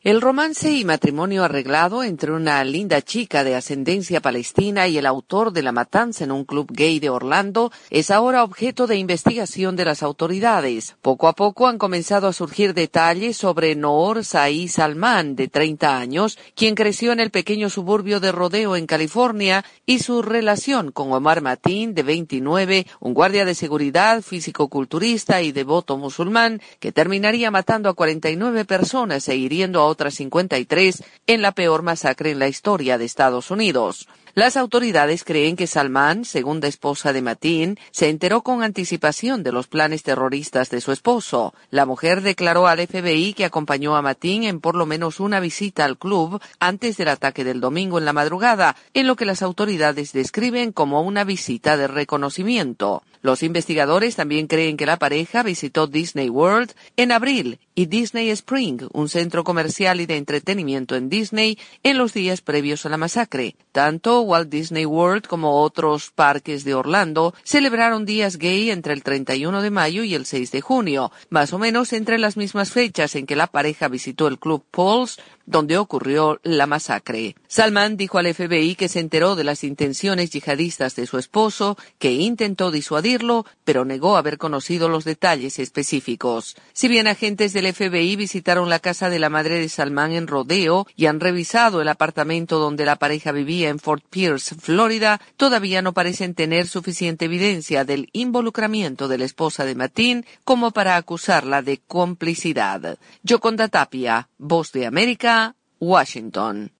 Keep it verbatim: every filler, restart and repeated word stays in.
El romance y matrimonio arreglado entre una linda chica de ascendencia palestina y el autor de la matanza en un club gay de Orlando es ahora objeto de investigación de las autoridades. Poco a poco han comenzado a surgir detalles sobre Noor Saí Salman, de treinta años, quien creció en el pequeño suburbio de Rodeo en California, y su relación con Omar Mateen, de veintinueve, un guardia de seguridad, físico-culturista y devoto musulmán, que terminaría matando a cuarenta y nueve personas e hiriendo a otras cincuenta y tres en la peor masacre en la historia de Estados Unidos. Las autoridades creen que Salman, segunda esposa de Mateen, se enteró con anticipación de los planes terroristas de su esposo. La mujer declaró al F B I que acompañó a Mateen en por lo menos una visita al club antes del ataque del domingo en la madrugada, en lo que las autoridades describen como una visita de reconocimiento. Los investigadores también creen que la pareja visitó Disney World en abril y Disney Spring, un centro comercial y de entretenimiento en Disney, en los días previos a la masacre. Tanto Walt Disney World como otros parques de Orlando celebraron días gay entre el treinta y uno de mayo y el seis de junio, más o menos entre las mismas fechas en que la pareja visitó el Club Pulse, donde ocurrió la masacre. Salman dijo al F B I que se enteró de las intenciones yihadistas de su esposo, que intentó disuadirlo, pero negó haber conocido los detalles específicos. Si bien agentes del F B I visitaron la casa de la madre de Salman en Rodeo y han revisado el apartamento donde la pareja vivía en Fort Pierce, Florida, todavía no parecen tener suficiente evidencia del involucramiento de la esposa de Mateen como para acusarla de complicidad. Yoconda Tapia, Voz de América, Washington.